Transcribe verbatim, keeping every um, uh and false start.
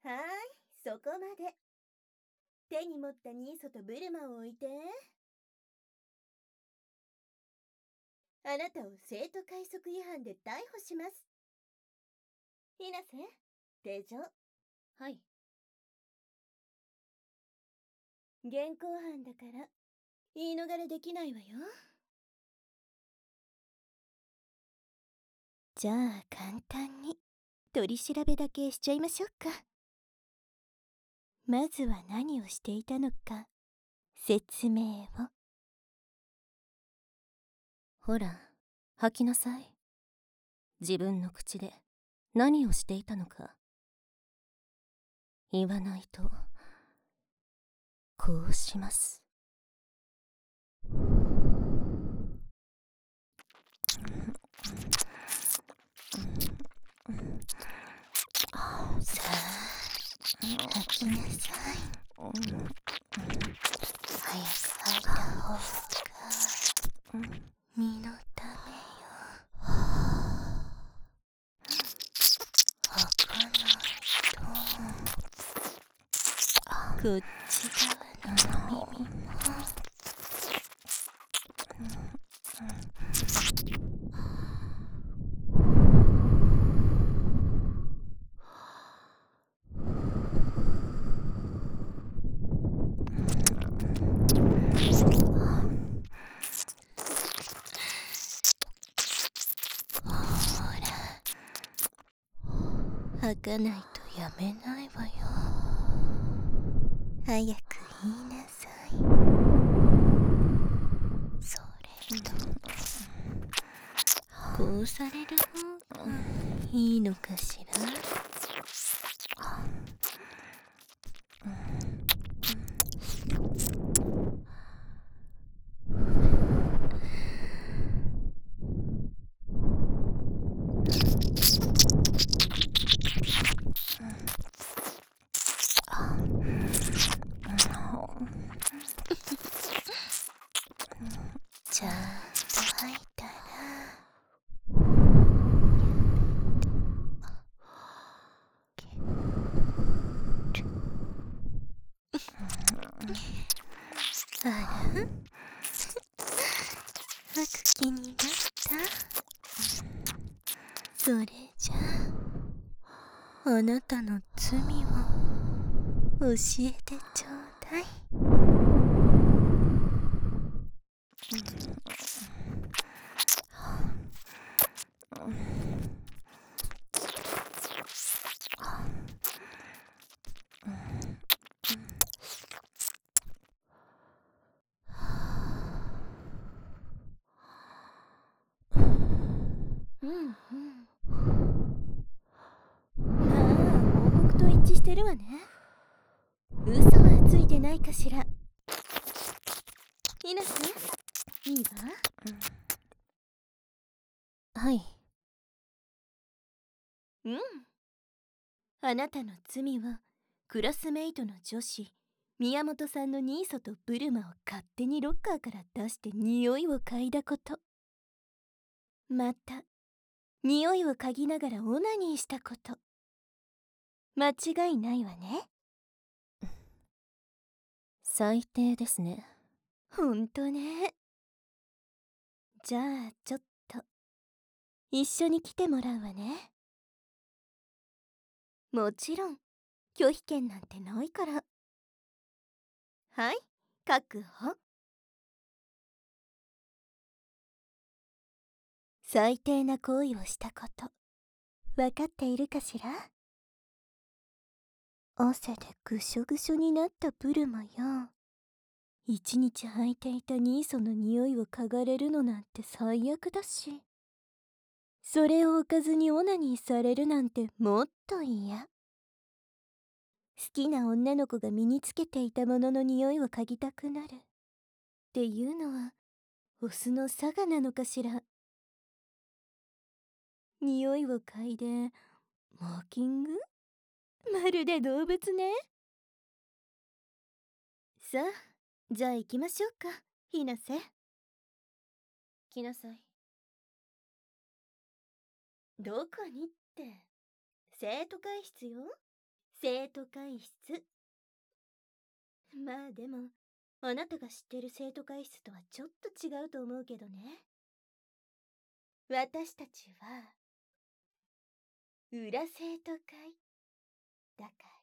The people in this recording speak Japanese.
はーい、そこまで。手に持ったニーソとブルマを置いて。あなたを生徒会則違反で逮捕します。ひなせ、手錠。 はい。 現行犯だから言い逃れできないわよ。じゃあ簡単に取り調べだけしちゃいましょうか。まずは何をしていたのか説明を。 ほら、吐きなさい。自分の口で何をしていたのか。言わないと、こうします。 さあ、吐きなさい。早く吐いた方が身のためよ。吐かないとこっち側の耳も吐かないとやめないわよ。早く言いなさい。それとこうされる方がいいのかしら。ちゃんと吐いたらあら吐く気になった？それじゃああなたの罪を教えてちょうだい。 うんうん。まあ、報告と一致してるわね。嘘はついてないかしら。いなせ、いいわ。 はい。 うん。あなたの罪は、クラスメイトの女子、宮本さんのニーソとブルマを勝手にロッカーから出して匂いを嗅いだこと。また、匂いを嗅ぎながらオナニーしたこと。間違いないわね。 最低ですね。 ほんとね。じゃあちょっと一緒に来てもらうわね。もちろん拒否権なんてないから。はい、確保。最低な行為をしたこと分かっているかしら。汗でぐしょぐしょになったブルマよ。一日履いていたニーソの匂いを嗅がれるのなんて最悪だし、それを置かずにオナニーされるなんてもっと嫌。好きな女の子が身につけていたものの匂いを嗅ぎたくなるっていうのはオスの差がなのかしら。匂いを嗅いでマーキング、まるで動物ね。さあ、じゃあ行きましょうか、ひなせ。来なさい。どこにって、生徒会室よ。 生徒会室。まあでも、あなたが知ってる生徒会室とはちょっと違うと思うけどね。私たちは、裏生徒会だから。